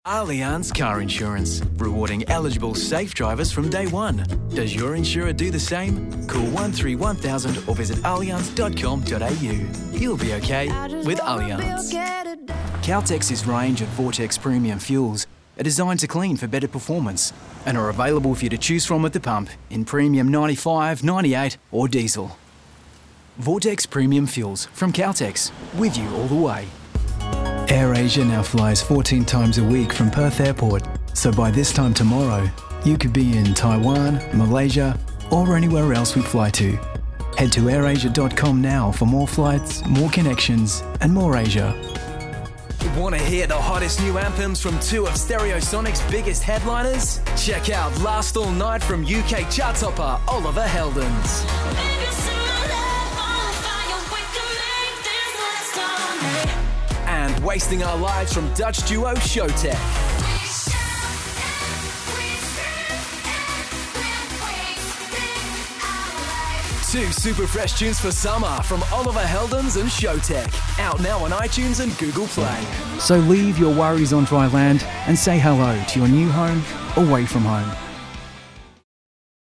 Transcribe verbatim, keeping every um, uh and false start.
Allianz Car Insurance, rewarding eligible safe drivers from day one. Does your insurer do the same? Call one three one thousand or visit allianz dot com dot a u. You'll be okay with Allianz. Caltex's range of Vortex premium fuels are designed to clean for better performance and are available for you to choose from at the pump in premium ninety-five, ninety-eight or diesel. Vortex premium fuels from Caltex, with you all the way. AirAsia now flies fourteen times a week from Perth Airport, so by this time tomorrow, you could be in Taiwan, Malaysia, or anywhere else we fly to. Head to air asia dot com now for more flights, more connections, and more Asia. Want to hear the hottest new anthems from two of Stereosonic's biggest headliners? Check out Last All Night from U K chart topper Oliver Heldens. And Wasting Our Lives from Dutch duo Showtek. Two super fresh tunes for summer from Oliver Heldens and Showtek. Out now on iTunes and Google Play. So leave your worries on dry land and say hello to your new home away from home.